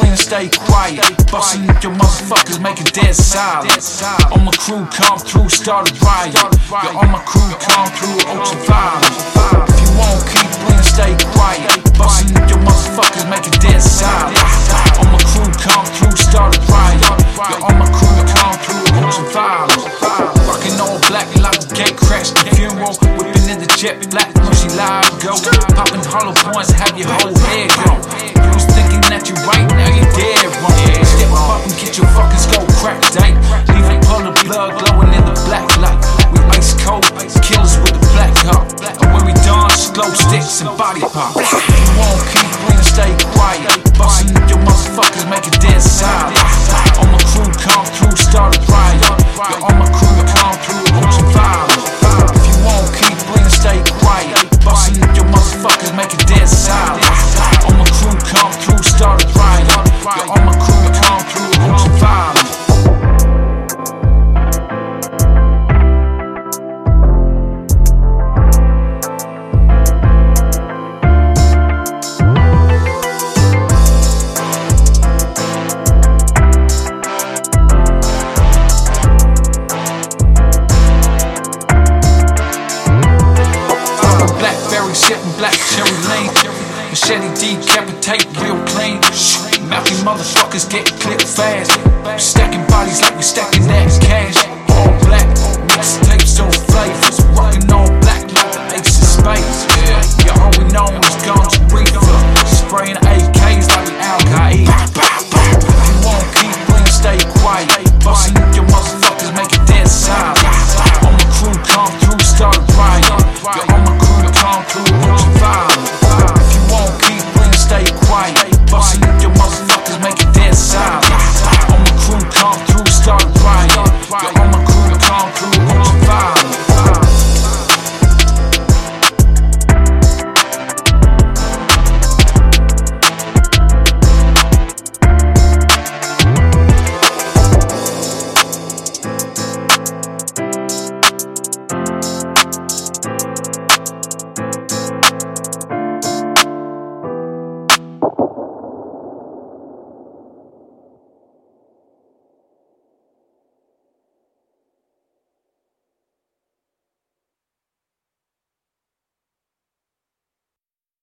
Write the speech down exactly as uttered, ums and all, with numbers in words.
clean and stay quiet. Bustin' your motherfuckers, make it dead silent. All my crew come through, start a riot. Yeah, all my crew come through, ultraviolet. If you won't keep clean and stay quiet, bustin' your motherfuckers, make it dead silent. All my crew come through, start a riot. Yeah, all my crew come through, ultraviolet. Rockin' all black like a gate crash the funeral. Whippin' in the jet black, Mercy live go. Poppin' hollow points, have your whole head gone. You was thinking that you right, now you dead wrong. Step up and get your fucking skull cracked, dang. Leave a puddle of blood glowing in the black light. We ice cold, killers with the black heart. And when we done, slow sticks and body pop. You won't keep clean and stay quiet. Bustin' your motherfuckers, make it dead silent. All my crew come through, start a riot. Yeah, all my crew come through, ultraviolet. If you won't keep clean and stay quiet, bustin' your motherfuckers, make it dead silent. All my crew come through, start a riot. Yeah, all my crew come through, ultraviolet. Blackberry sippin' black cherry lane. Machete decapitate real clean. Mouthy motherfuckers get clipped fast. Stacking bodies like we stacking that cash.